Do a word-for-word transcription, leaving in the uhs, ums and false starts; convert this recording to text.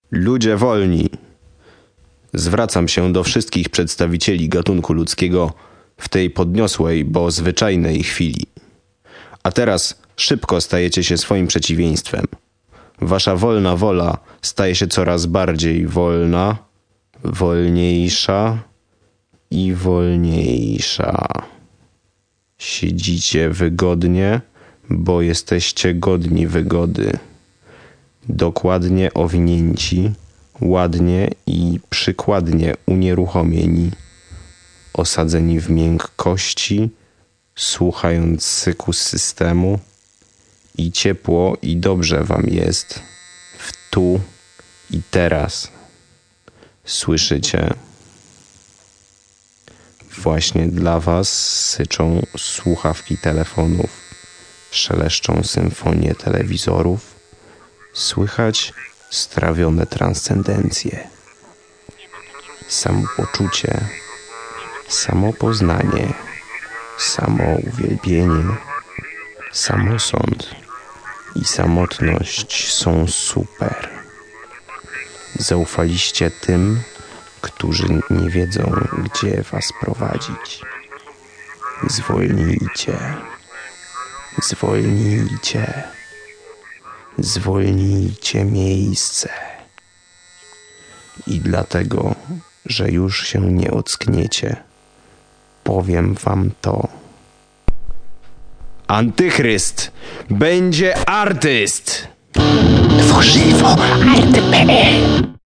Ludzie wolni. Zwracam się do wszystkich przedstawicieli gatunku ludzkiego w tej podniosłej, bo zwyczajnej chwili. A teraz szybko stajecie się swoim przeciwieństwem. Wasza wolna wola staje się coraz bardziej wolna, wolniejsza i wolniejsza. Siedzicie wygodnie, bo jesteście godni wygody. Dokładnie owinięci, ładnie i przykładnie unieruchomieni, osadzeni w miękkości, słuchając syku systemu i ciepło i dobrze wam jest w tu i teraz. Słyszycie? Właśnie dla was syczą słuchawki telefonów, szeleszczą symfonie telewizorów, słychać strawione transcendencje, samopoczucie, samopoznanie, samouwielbienie, samosąd i samotność są super. Zaufaliście tym, którzy nie wiedzą, gdzie was prowadzić. Zwolnijcie, zwolnijcie, zwolnijcie miejsce. I dlatego, że już się nie ockniecie, powiem wam to. Antychryst będzie artyst! Tworzywo art kropka pe el